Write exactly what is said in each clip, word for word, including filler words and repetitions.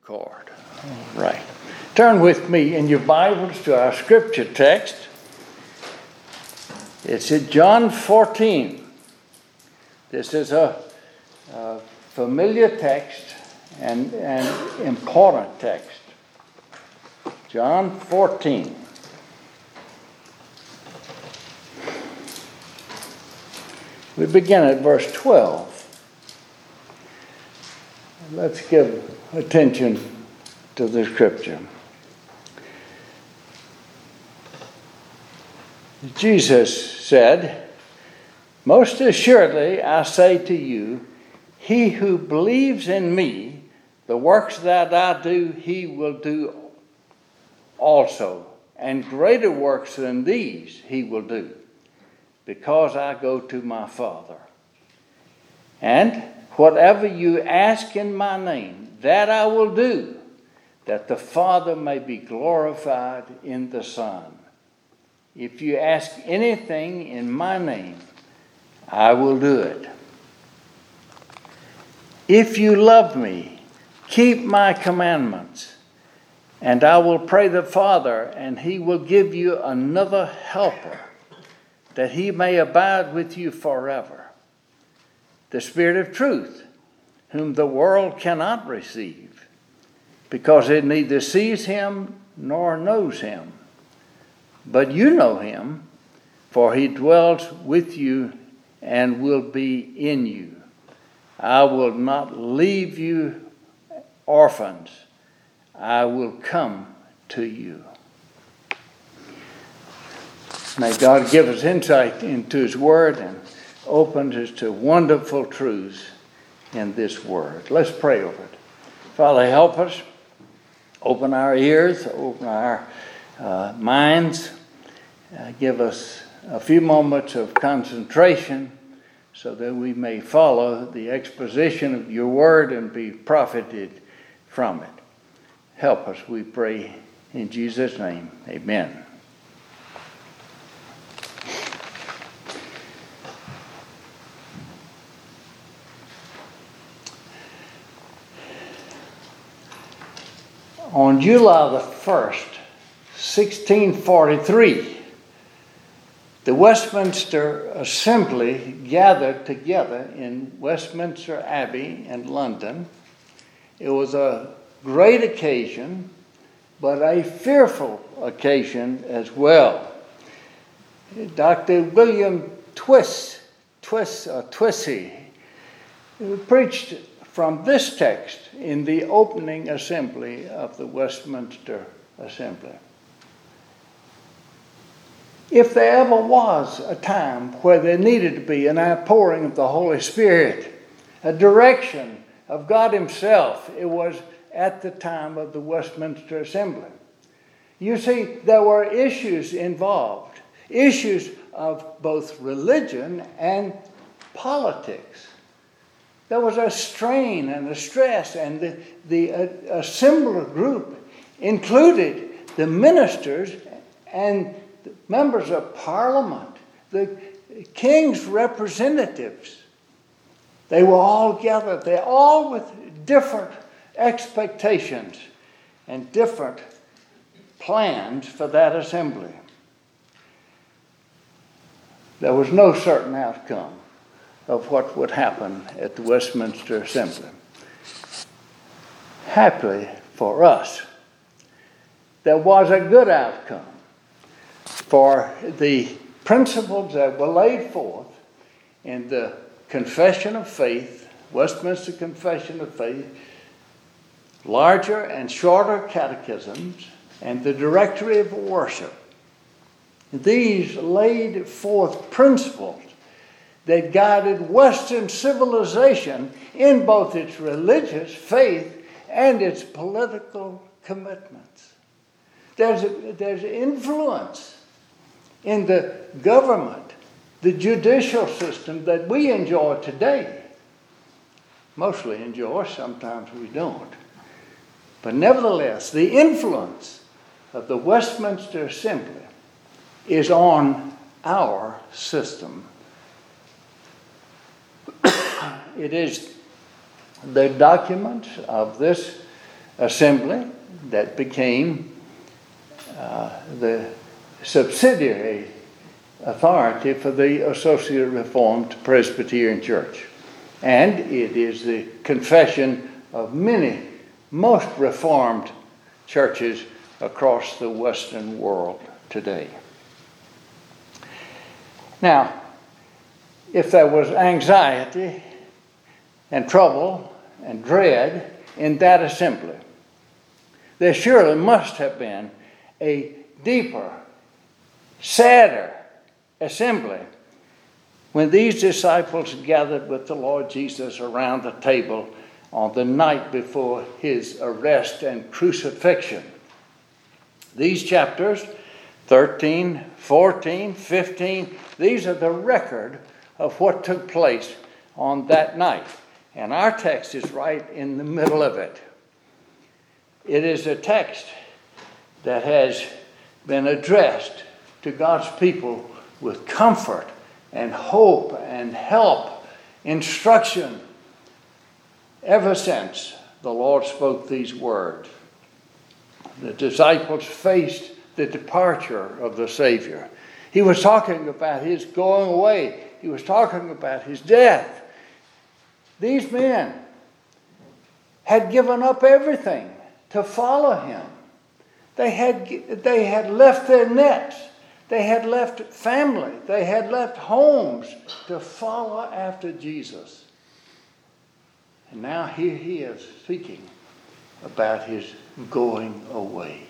record. All right. Turn with me in your Bibles to our scripture text. It's in John fourteen. This is a, a familiar text and an important text. John fourteen. We begin at verse twelve. Let's give attention to the scripture. Jesus said, "Most assuredly I say to you, he who believes in me, the works that I do, he will do also, and greater works than these he will do, because I go to my Father. And whatever you ask in my name, that I will do, that the Father may be glorified in the Son. If you ask anything in my name, I will do it. If you love me, keep my commandments, and I will pray the Father, and he will give you another helper, that he may abide with you forever. The Spirit of truth, whom the world cannot receive, because it neither sees him nor knows him. But you know him, for he dwells with you and will be in you. I will not leave you orphans. I will come to you." May God give us insight into his word and open us to wonderful truths in this word. Let's pray over it. Father, help us. Open our ears, open our uh, minds. Uh, give us a few moments of concentration so that we may follow the exposition of your word and be profited from it. Help us, we pray, in Jesus' name. Amen. On July the first, sixteen forty-three, the Westminster Assembly gathered together in Westminster Abbey in London. It was a great occasion, but a fearful occasion as well. Doctor William Twiss, Twiss, uh, Twissey preached from this text in the opening assembly of the Westminster Assembly. If there ever was a time where there needed to be an outpouring of the Holy Spirit, a direction of God himself, it was at the time of the Westminster Assembly. You see, there were issues involved, issues of both religion and politics. There was a strain and a stress, and the, the uh, assembly group included the ministers and the members of Parliament, the king's representatives. They were all gathered there, all with different expectations and different plans for that assembly. There was no certain outcome of what would happen at the Westminster Assembly. Happily for us, there was a good outcome, for the principles that were laid forth in the Confession of Faith, Westminster Confession of Faith, larger and shorter catechisms, and the Directory of Worship. These laid forth principles that guided Western civilization in both its religious faith and its political commitments. There's, a, there's influence in the government, the judicial system that we enjoy today. Mostly enjoy, sometimes we don't. But nevertheless, the influence of the Westminster Assembly is on our system. It is the documents of this assembly that became uh, the subsidiary authority for the Associated Reformed Presbyterian Church. And it is the confession of many, most Reformed churches across the Western world today. Now, if there was anxiety and trouble and dread in that assembly, there surely must have been a deeper, sadder assembly when these disciples gathered with the Lord Jesus around the table on the night before his arrest and crucifixion. These chapters, thirteen, fourteen, fifteen, these are the record of what took place on that night. And our text is right in the middle of it. It is a text that has been addressed to God's people with comfort and hope and help, instruction, ever since the Lord spoke these words. The disciples faced the departure of the Savior. He was talking about his going away. He was talking about his death. These men had given up everything to follow him. They had, they had left their nets. They had left family. They had left homes to follow after Jesus. And now here he is speaking about his going away.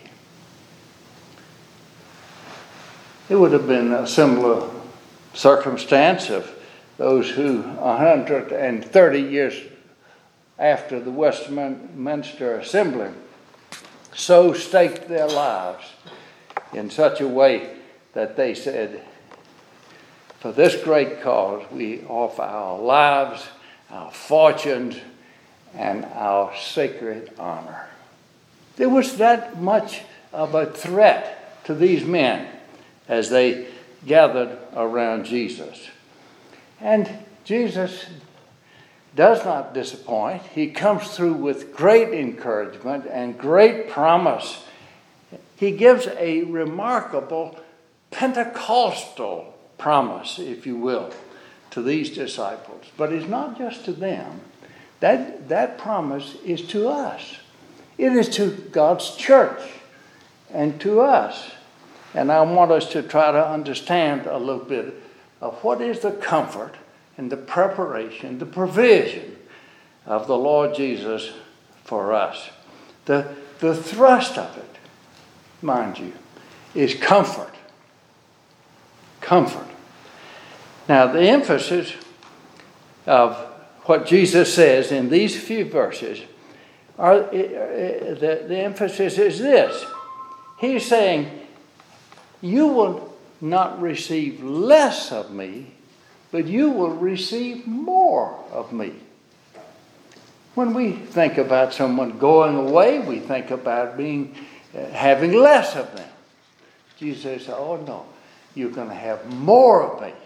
It would have been a similar circumstance if those who one hundred thirty years after the Westminster Assembly so staked their lives in such a way that they said, for this great cause we offer our lives, our fortunes, and our sacred honor. There was that much of a threat to these men as they gathered around Jesus. And Jesus does not disappoint. He comes through with great encouragement and great promise. He gives a remarkable Pentecostal promise, if you will, to these disciples. But it's not just to them. That, that promise is to us. It is to God's church and to us. And I want us to try to understand a little bit of what is the comfort and the preparation, the provision of the Lord Jesus for us. The, the thrust of it, mind you, is comfort. Comfort. Now, the emphasis of what Jesus says in these few verses, are, the, the emphasis is this. He's saying, you will not receive less of me, but you will receive more of me. When we think about someone going away, we think about being uh, having less of them. Jesus says, oh no, you're going to have more of me.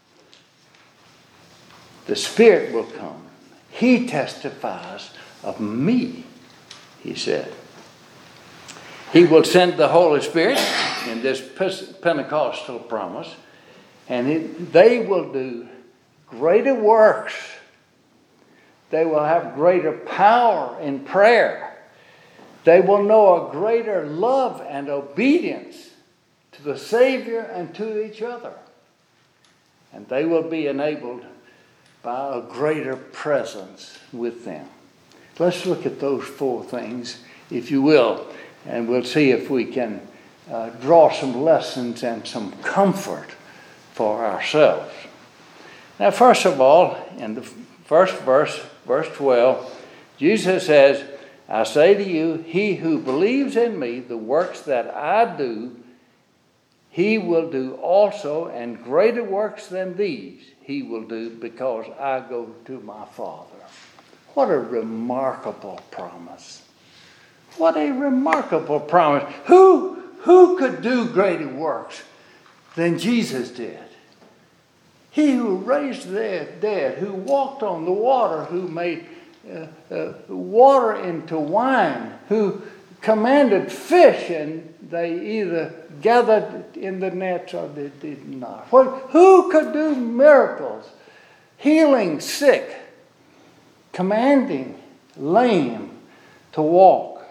The Spirit will come. He testifies of me, he said. He will send the Holy Spirit in this Pentecostal promise, and it, they will do greater works. They will have greater power in prayer. They will know a greater love and obedience to the Savior and to each other. And they will be enabled by a greater presence with them. Let's look at those four things, if you will, and we'll see if we can uh, draw some lessons and some comfort for ourselves. Now, first of all, in the first verse, verse twelve, Jesus says, I say to you, he who believes in me, the works that I do, he will do also, and greater works than these he will do, because I go to my Father. What a remarkable promise. What a remarkable promise. Who, who could do greater works than Jesus did? He who raised the dead, who walked on the water, who made uh, uh, water into wine, who commanded fish and they either gathered in the nets or they did not. What, who could do miracles, healing sick, commanding lame to walk?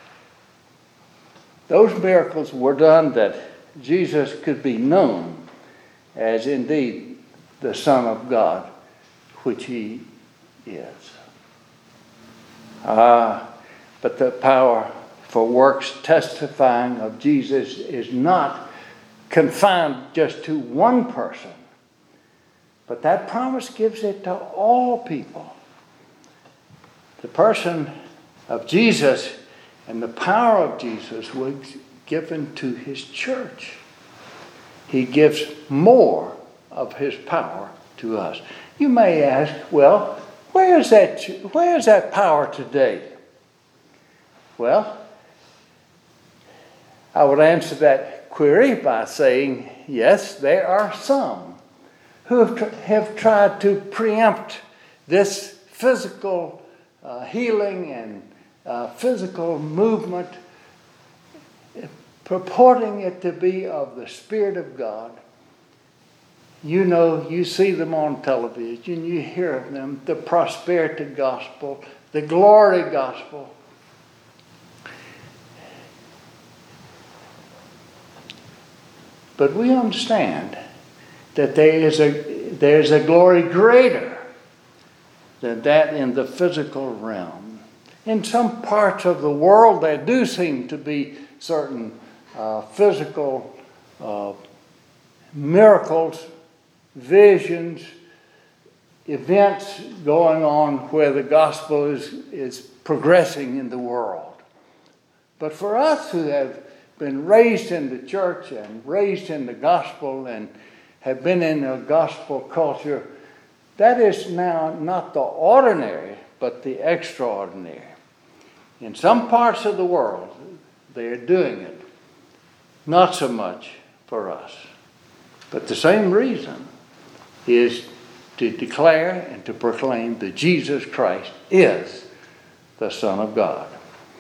Those miracles were done that Jesus could be known as indeed the Son of God, which he is. Ah, but the power for works testifying of Jesus is not confined just to one person, but that promise gives it to all people. The person of Jesus and the power of Jesus was given to his church. He gives more of his power to us. You may ask, well, where is that, where is that power today? Well, I would answer that query by saying, yes, there are some who have, tr- have tried to preempt this physical uh, healing and uh, physical movement, purporting it to be of the Spirit of God. You know, you see them on television, you hear of them, the prosperity gospel, the glory gospel. But we understand that there is a there is a glory greater than that in the physical realm. In some parts of the world, there do seem to be certain uh, physical uh, miracles, visions, events going on where the gospel is, is progressing in the world. But for us who have been raised in the church and raised in the gospel and have been in a gospel culture, that is now not the ordinary, but the extraordinary. In some parts of the world, they are doing it. Not so much for us. But the same reason is to declare and to proclaim that Jesus Christ is the Son of God.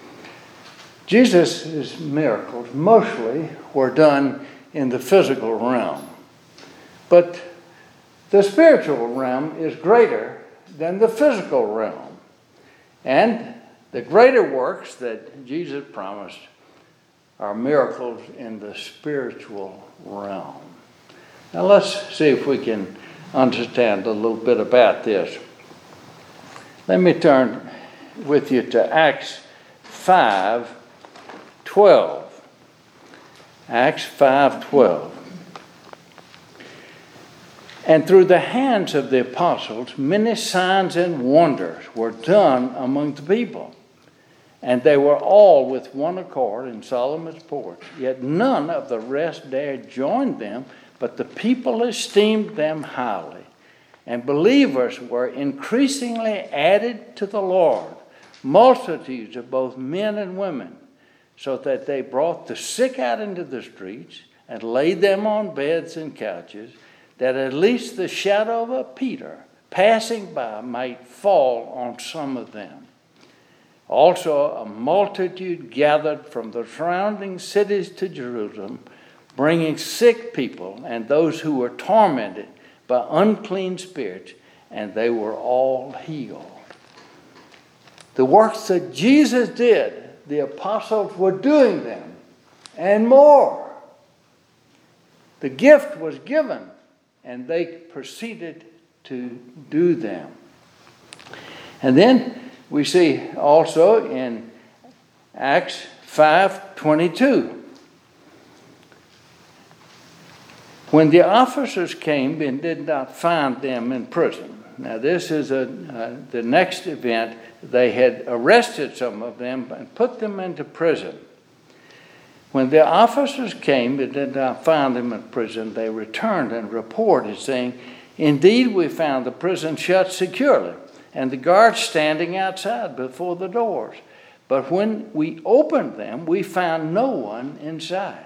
Jesus' miracles mostly were done in the physical realm. But the spiritual realm is greater than the physical realm. And the greater works that Jesus promised are miracles in the spiritual realm. Now let's see if we can understand a little bit about this. Let me turn with you to Acts five twelve. Acts five twelve. And through the hands of the apostles, many signs and wonders were done among the people. And they were all with one accord in Solomon's porch. Yet none of the rest dared join them, but the people esteemed them highly. And believers were increasingly added to the Lord, multitudes of both men and women, so that they brought the sick out into the streets and laid them on beds and couches, that at least the shadow of a Peter passing by might fall on some of them. Also a multitude gathered from the surrounding cities to Jerusalem, bringing sick people and those who were tormented by unclean spirits, and they were all healed. The works that Jesus did, the apostles were doing them, and more. The gift was given, and they proceeded to do them. And then we see also in Acts five twenty-two, when the officers came and did not find them in prison. Now this is a, uh, the next event. They had arrested some of them and put them into prison. When the officers came and did not find them in prison, they returned and reported, saying, "Indeed, we found the prison shut securely, and the guards standing outside before the doors. But when we opened them, we found no one inside."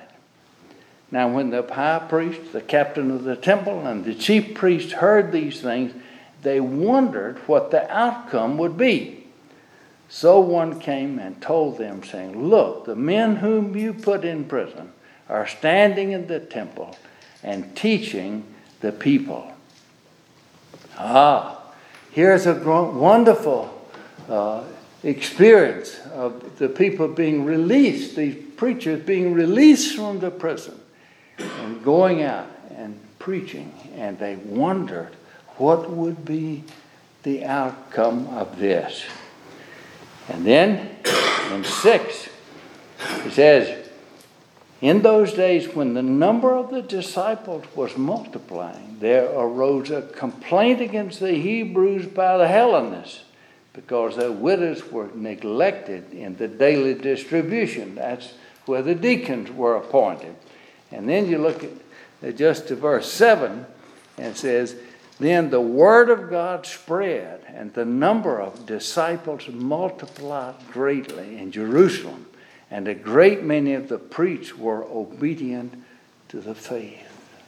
Now when the high priest, the captain of the temple, and the chief priest heard these things, they wondered what the outcome would be. So one came and told them, saying, "Look, the men whom you put in prison are standing in the temple and teaching the people." Ah, here's a wonderful uh, experience of the people being released, these preachers being released from the prison and going out and preaching. And they wondered what would be the outcome of this. And then in six, it says, "In those days when the number of the disciples was multiplying, there arose a complaint against the Hebrews by the Hellenists, because their widows were neglected in the daily distribution." That's where the deacons were appointed. And then you look at just to verse seven, and it says, "Then the word of God spread, and the number of disciples multiplied greatly in Jerusalem, and a great many of the priests were obedient to the faith."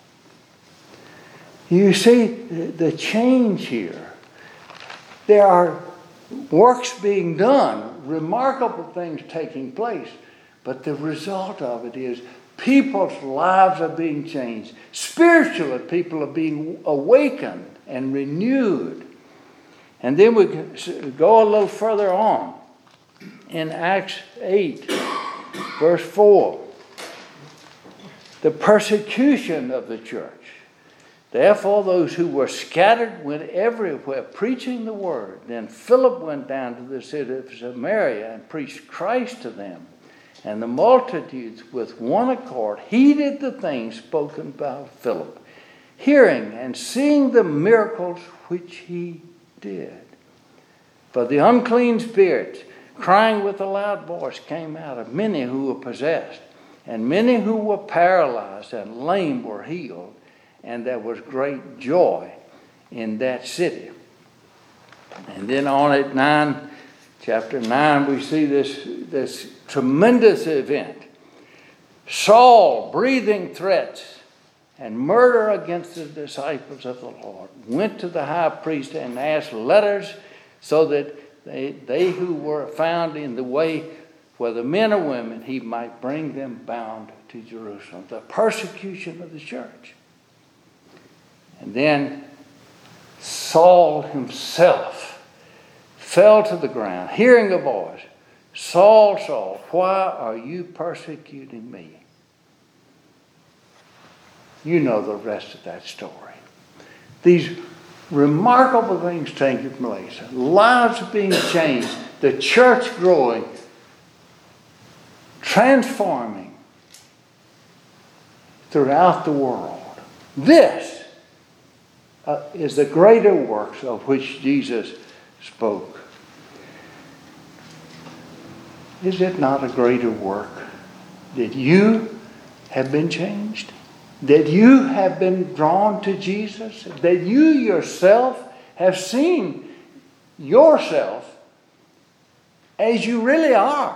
You see the change here. There are works being done, remarkable things taking place, but the result of it is people's lives are being changed. Spiritually, people are being awakened and renewed. And then we go a little further on in Acts eight, verse four. The persecution of the church. "Therefore those who were scattered went everywhere preaching the word. Then Philip went down to the city of Samaria and preached Christ to them. And the multitudes with one accord heeded the things spoken by Philip, hearing and seeing the miracles which he did. For the unclean spirits, crying with a loud voice, came out of many who were possessed, and many who were paralyzed and lame were healed, and there was great joy in that city." And then on at nine, chapter nine, we see this, this tremendous event. Saul, breathing threats and murder against the disciples of the Lord, went to the high priest and asked letters so that they, they who were found in the way, whether men or women, he might bring them bound to Jerusalem. The persecution of the church. And then Saul himself fell to the ground, hearing a voice, "Saul, Saul, why are you persecuting me?" You know the rest of that story. These remarkable things taking place, lives being changed, the church growing, transforming throughout the world. This uh, is the greater works of which Jesus spoke. Is it not a greater work that you have been changed? That you have been drawn to Jesus? That you yourself have seen yourself as you really are?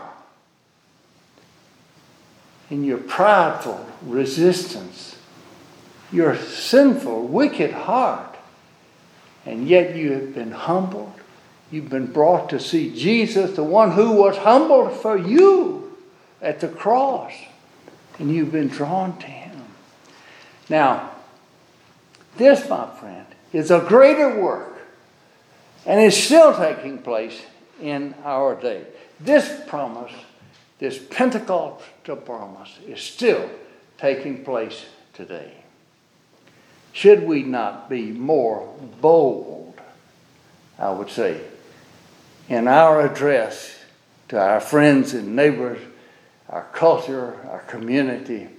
In your prideful resistance, your sinful, wicked heart. And yet you have been humbled. You've been brought to see Jesus, the one who was humbled for you at the cross. And you've been drawn to him. Now, this, my friend, is a greater work. And it's still taking place in our day. This promise, this Pentecostal promise, is still taking place today. Should we not be more bold, I would say, in our address to our friends and neighbors, our culture, our community?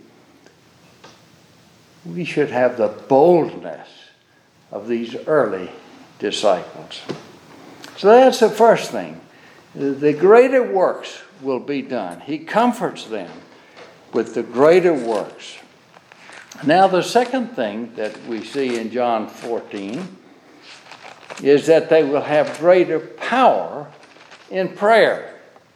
We should have the boldness of these early disciples. So that's the first thing. The greater works will be done. He comforts them with the greater works. Now, the second thing that we see in John fourteen is that they will have greater power in prayer.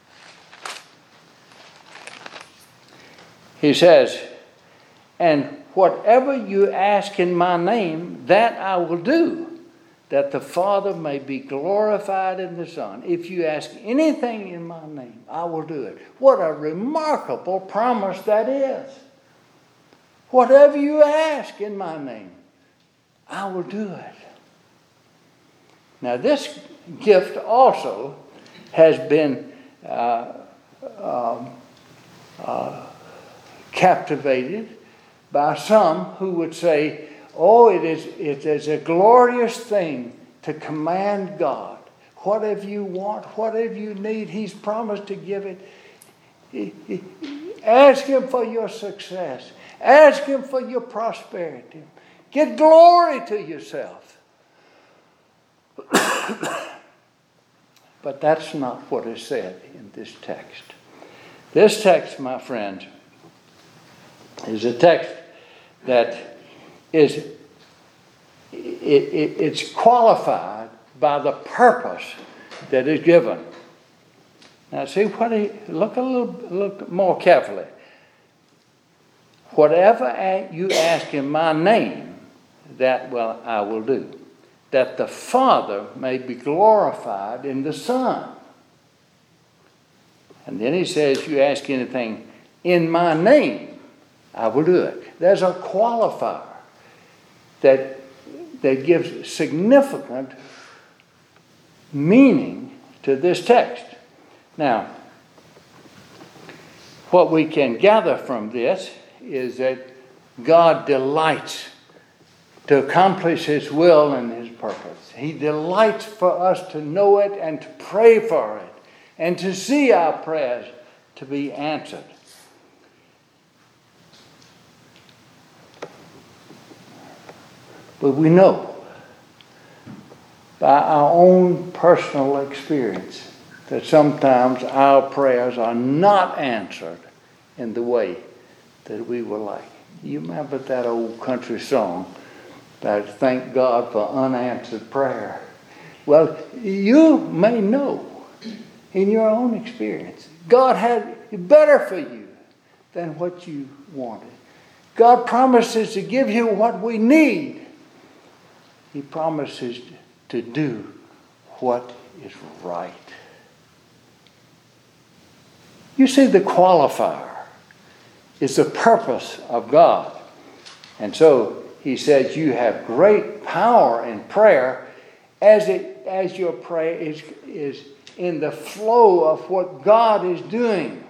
He says, "And whatever you ask in my name, that I will do, that the Father may be glorified in the Son. If you ask anything in my name, I will do it. What a remarkable promise that is. Whatever you ask in my name, I will do it. Now this gift also has been uh, um, uh, captivated by some who would say, oh, it is, it is a glorious thing to command God. Whatever you want, whatever you need, He's promised to give it. He, he, ask Him for your success. Ask Him for your prosperity. Get glory to yourself. But that's not what is said in this text. This text, my friends, is a text that is it, it, it's qualified by the purpose that is given. Now see what he look a little look more carefully. Whatever you ask in my name, that will I will do, that the Father may be glorified in the Son. And then he says, you ask anything in my name, I will do it. There's a qualifier that, that gives significant meaning to this text. Now, what we can gather from this is that God delights to accomplish His will and His purpose. He delights for us to know it and to pray for it and to see our prayers to be answered. But we know by our own personal experience that sometimes our prayers are not answered in the way that we would like. You remember that old country song that thank God for unanswered prayer? Well, you may know in your own experience, God had better for you than what you wanted. God promises to give you what we need. He promises to do what is right. You see, the qualifier is the purpose of God. And so he says you have great power in prayer as it as your prayer is, is in the flow of what God is doing.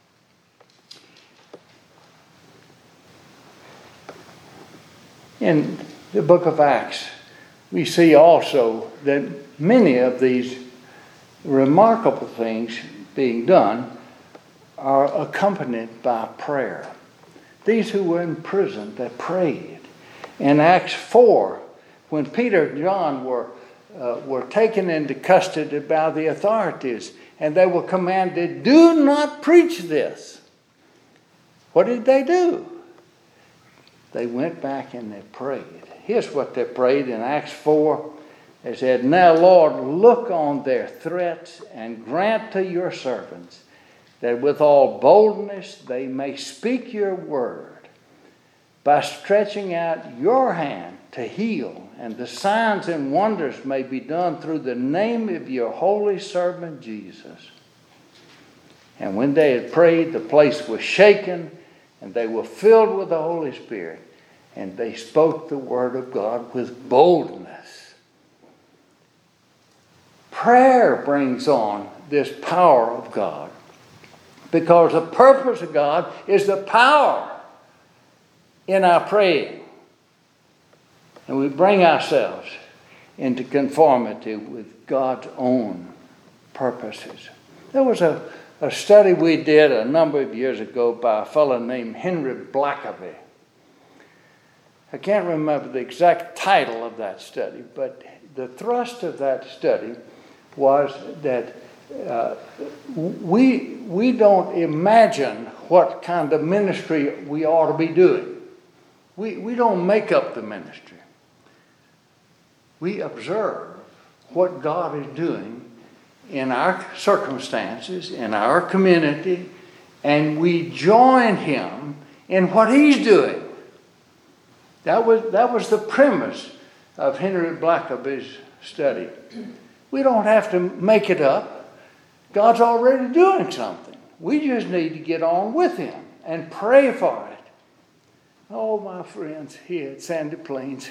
In the book of Acts, we see also that many of these remarkable things being done are accompanied by prayer. These who were in prison, they prayed. In Acts four, when Peter and John were, uh, were taken into custody by the authorities, and they were commanded, do not preach this. What did they do? They went back and they prayed. Here's what they prayed in Acts four. They said, now, Lord, look on their threats and grant to your servants that with all boldness they may speak your word by stretching out your hand to heal, and the signs and wonders may be done through the name of your holy servant Jesus. And when they had prayed, the place was shaken, and they were filled with the Holy Spirit, and they spoke the word of God with boldness. Prayer brings on this power of God, because the purpose of God is the power in our praying. And we bring ourselves into conformity with God's own purposes. There was a, a study we did a number of years ago by a fellow named Henry Blackaby. I can't remember the exact title of that study, but the thrust of that study was that uh, we, we don't imagine what kind of ministry we ought to be doing. We, we don't make up the ministry. We observe what God is doing in our circumstances, in our community, and we join Him in what He's doing. That was, that was the premise of Henry Blackaby's study. We don't have to make it up. God's already doing something. We just need to get on with Him and pray for it. Oh, my friends here at Sandy Plains,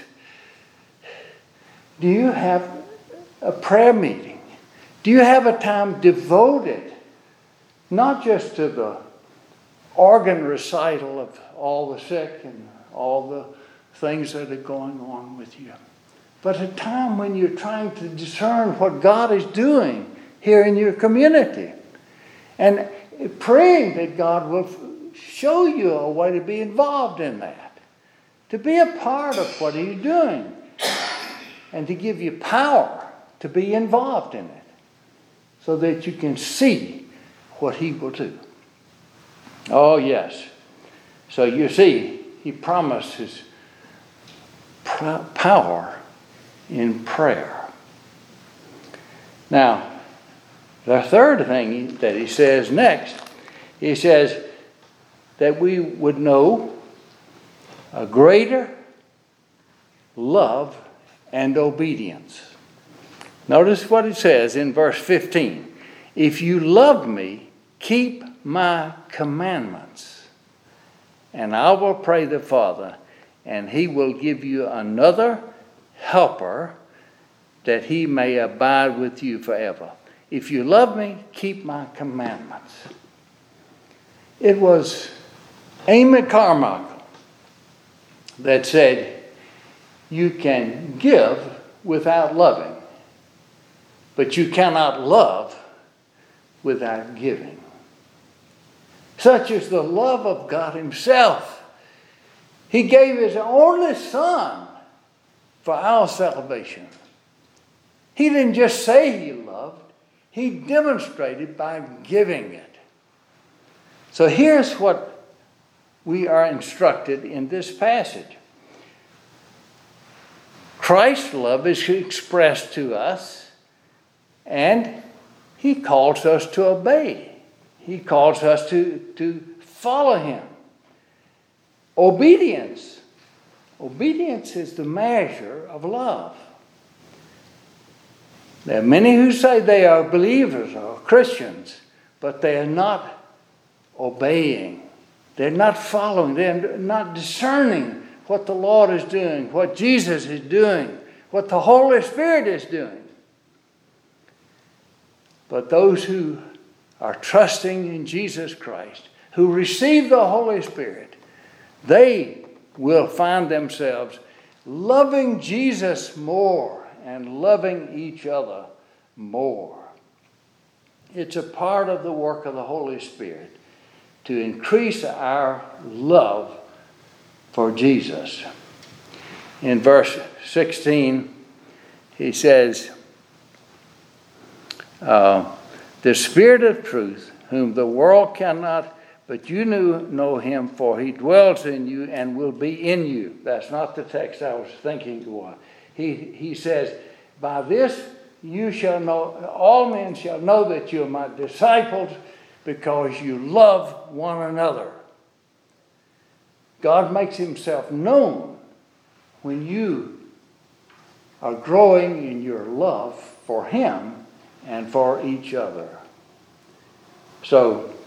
do you have a prayer meeting? Do you have a time devoted not just to the organ recital of all the sick and all the things that are going on with you, but a time when you're trying to discern what God is doing here in your community and praying that God will show you a way to be involved in that, to be a part of what He's doing, and to give you power to be involved in it so that you can see what He will do. Oh, yes. So you see, He promises power in prayer. Now, the third thing that He says next, He says that we would know a greater love and obedience. Notice what it says in verse fifteen. If you love me, keep my commandments, and I will pray the Father, and He will give you another helper, that He may abide with you forever. If you love me, keep my commandments. It was Amy Carmichael that said, you can give without loving, but you cannot love without giving. Such is the love of God Himself. He gave His only Son for our salvation. He didn't just say He loved, He demonstrated by giving it. So here's what we are instructed in this passage. Christ's love is expressed to us, and He calls us to obey. He calls us to, to follow Him. Obedience. Obedience is the measure of love. There are many who say they are believers or Christians, but they are not obeying. They're not following. They're not discerning what the Lord is doing, what Jesus is doing, what the Holy Spirit is doing. But those who are trusting in Jesus Christ, who receive the Holy Spirit, they will find themselves loving Jesus more and loving each other more. It's a part of the work of the Holy Spirit to increase our love for Jesus. In verse sixteen, he says, uh, the Spirit of truth, whom the world cannot, but you know Him, for He dwells in you and will be in you. That's not the text I was thinking of. He, he says, by this you shall know, all men shall know that you are my disciples, because you love one another. God makes Himself known when you are growing in your love for Him and for each other. So,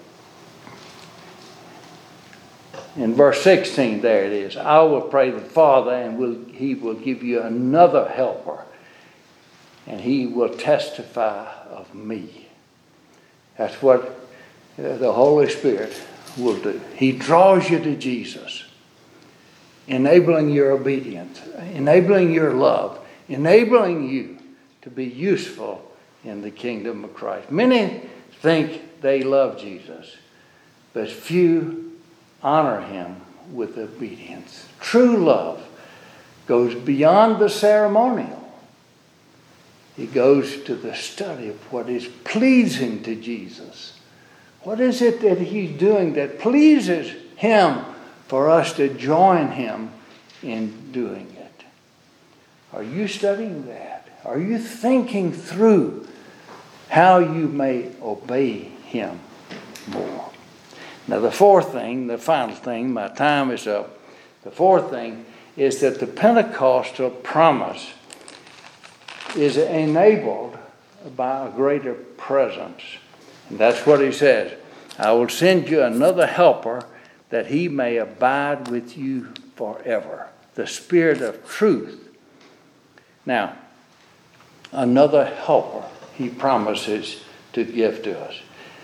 in verse sixteen, there it is. I will pray the Father, and will, He will give you another helper, and He will testify of me. That's what the Holy Spirit will do. He draws you to Jesus, enabling your obedience, enabling your love, enabling you to be useful in the kingdom of Christ. Many think they love Jesus, but few honor Him with obedience. True love goes beyond the ceremonial. It goes to the study of what is pleasing to Jesus. What is it that He's doing that pleases Him for us to join Him in doing it? Are you studying that? Are you thinking through how you may obey Him more? Now the fourth thing, the final thing, my time is up. The fourth thing is that the Pentecostal promise is enabled by a greater presence. And that's what he says. I will send you another helper that he may abide with you forever. The Spirit of truth. Now, another helper he promises to give to us.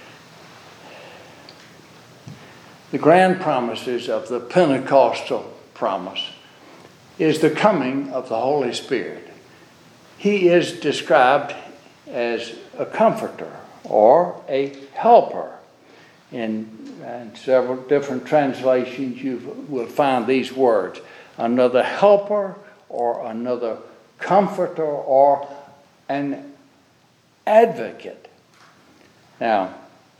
The grand promises of the Pentecostal promise is the coming of the Holy Spirit. He is described as a comforter or a helper. In, in several different translations, you will find these words: another helper, or another comforter, or an advocate. Now,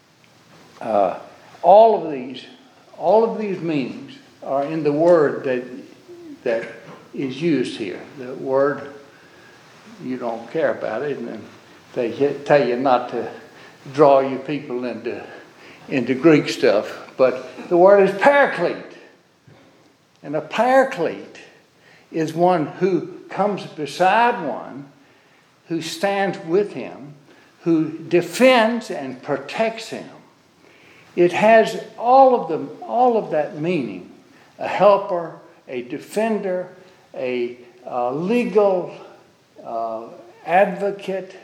uh, all of these, all of these meanings are in the word that that is used here. The word, you don't care about it, and they tell you not to draw you people into into Greek stuff. But the word is paraclete, and a paraclete is one who comes beside one, who stands with him, who defends and protects him. It has all of them, all of that meaning: a helper, a defender, a uh, legal uh, advocate.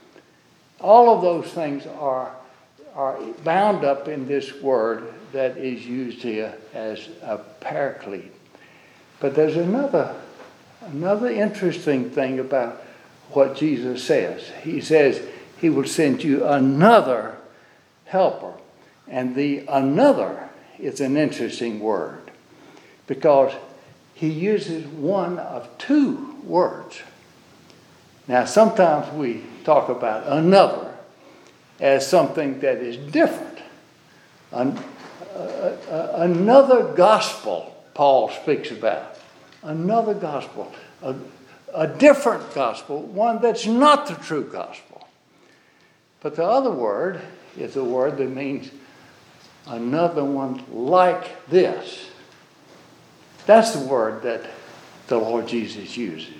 All of those things are are bound up in this word that is used here as a paraclete. But there's another another interesting thing about what Jesus says. He says he will send you another helper. And the another is an interesting word, because he uses one of two words. Now, sometimes we talk about another as something that is different. An, uh, uh, another gospel, Paul speaks about. Another gospel. A, a different gospel, one that's not the true gospel. But the other word is a word that means another one like this. That's the word that the Lord Jesus uses.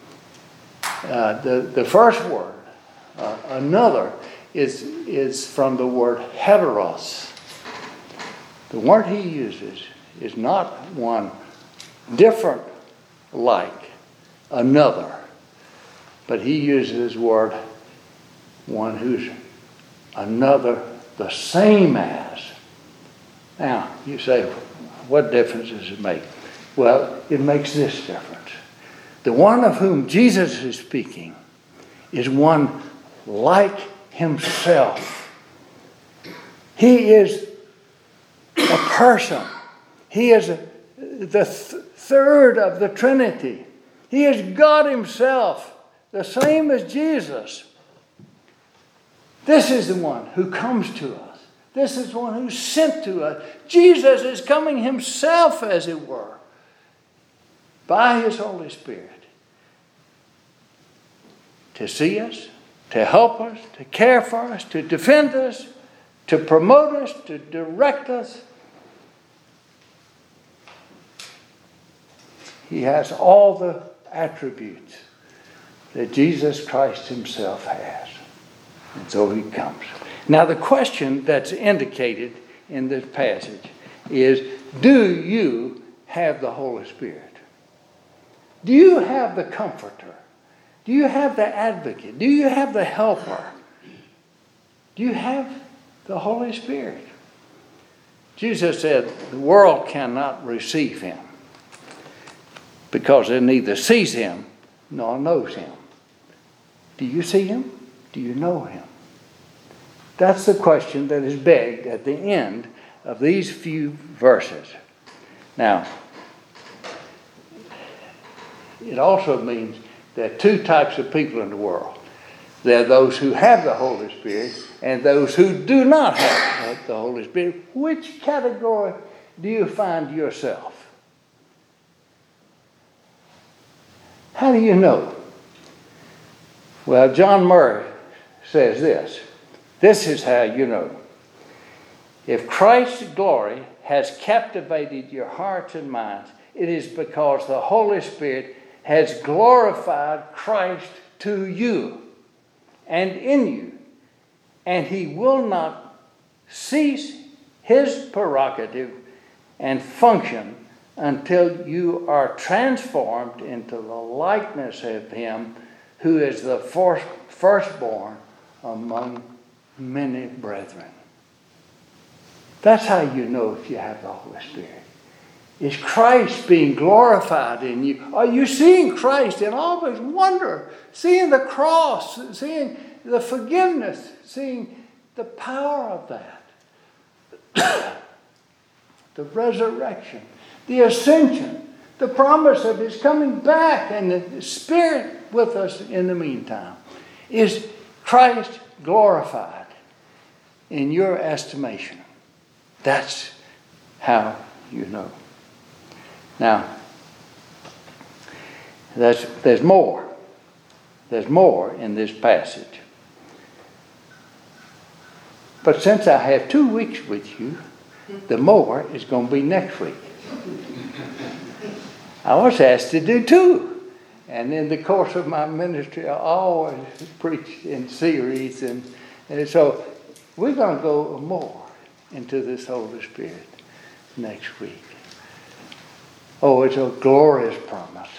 Uh, the, the first word, uh, another, is, is from the word heteros. The word he uses is not one different like another, but he uses the word one who's another the same as. Now, you say, what difference does it make? Well, it makes this difference. The one of whom Jesus is speaking is one like himself. He is a person. He is a, the th- third of the Trinity. He is God himself, the same as Jesus. This is the one who comes to us. This is one who's sent to us. Jesus is coming himself, as it were, by his Holy Spirit to see us, to help us, to care for us, to defend us, to promote us, to direct us. He has all the attributes that Jesus Christ himself has. And so he comes. Now, the question that's indicated in this passage is, do you have the Holy Spirit? Do you have the Comforter? Do you have the Advocate? Do you have the Helper? Do you have the Holy Spirit? Jesus said the world cannot receive him because it neither sees him nor knows him. Do you see him? Do you know him? That's the question that is begged at the end of these few verses. Now, it also means there are two types of people in the world. There are those who have the Holy Spirit and those who do not have the Holy Spirit. Which category do you find yourself? How do you know? Well, John Murray says this. This is how you know. If Christ's glory has captivated your hearts and minds, it is because the Holy Spirit has glorified Christ to you and in you, and he will not cease his prerogative and function until you are transformed into the likeness of him who is the first, firstborn among many brethren. That's how you know if you have the Holy Spirit. Is Christ being glorified in you? Are you seeing Christ in all of his wonder? Seeing the cross, seeing the forgiveness, seeing the power of that. The resurrection, the ascension, the promise of his coming back, and the Spirit with us in the meantime. Is Christ glorified in your estimation? That's how you know. Now, there's, there's more. There's more in this passage. But since I have two weeks with you, the more is going to be next week. I was asked to do two. And in the course of my ministry, I always preach in series. And, and so we're going to go more into this Holy Spirit next week. Oh, it's a glorious promise.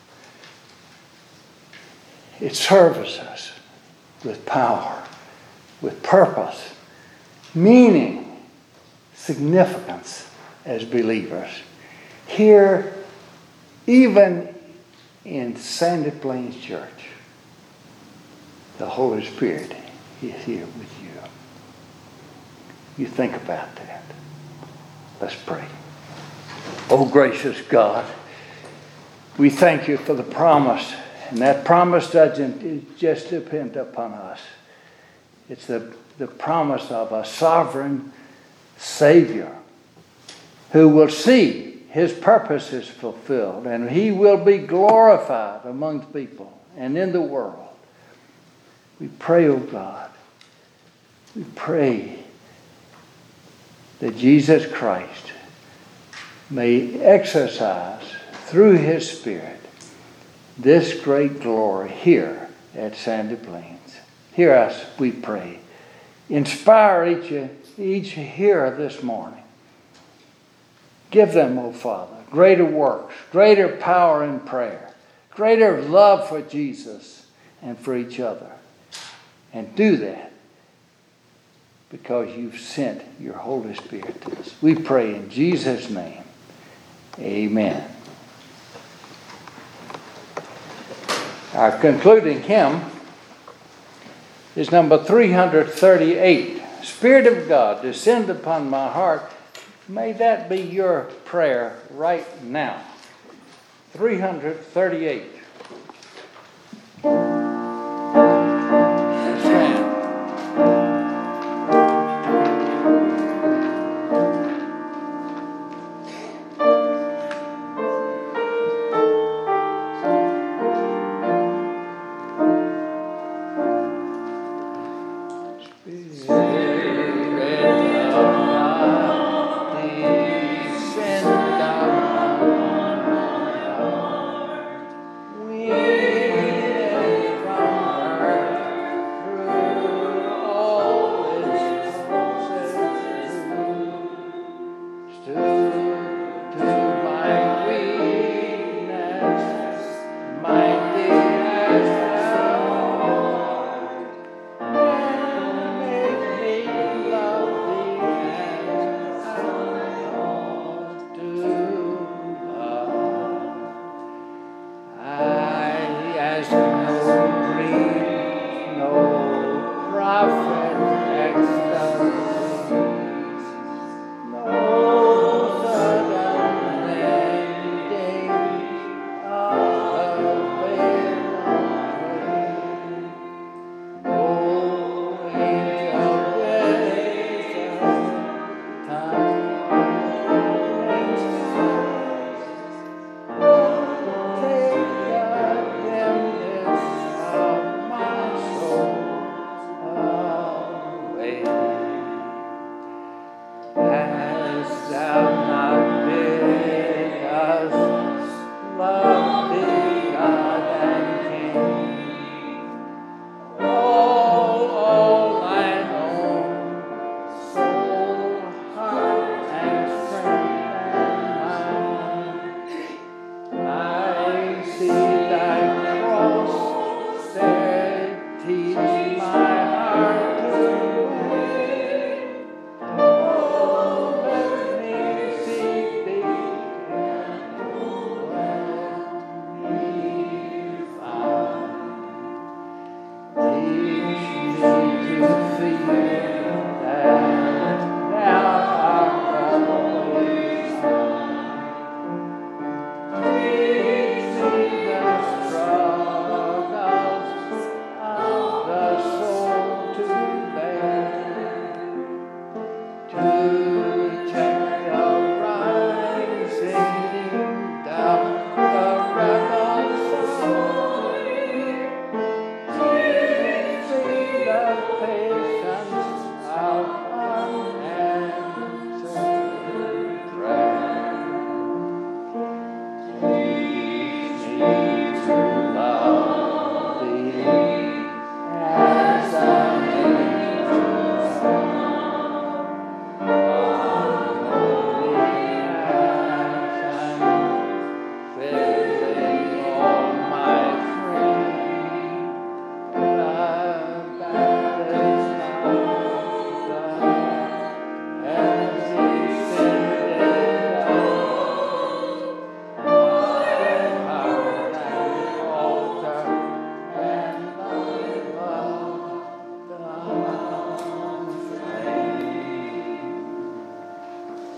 It serves us with power, with purpose, meaning, significance as believers. Here, even in Sandy Plains Church, the Holy Spirit is here with you. You think about that. Let's pray. Oh, gracious God, we thank you for the promise. And that promise doesn't just depend upon us. It's the, the promise of a sovereign Savior who will see his purposes fulfilled, and he will be glorified among people and in the world. We pray, oh God, we pray that Jesus Christ may exercise through his Spirit this great glory here at Sandy Plains. Hear us, we pray. Inspire each, each hearer this morning. Give them, O Father, greater works, greater power in prayer, greater love for Jesus and for each other. And do that because you've sent your Holy Spirit to us. We pray in Jesus' name. Amen. Our concluding hymn is number three thirty-eight. Spirit of God, descend upon my heart. May that be your prayer right now. three thirty-eight. No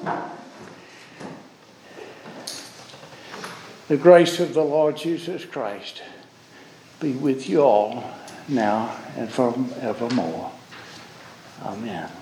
The grace of the Lord Jesus Christ be with you all now and forevermore. Amen.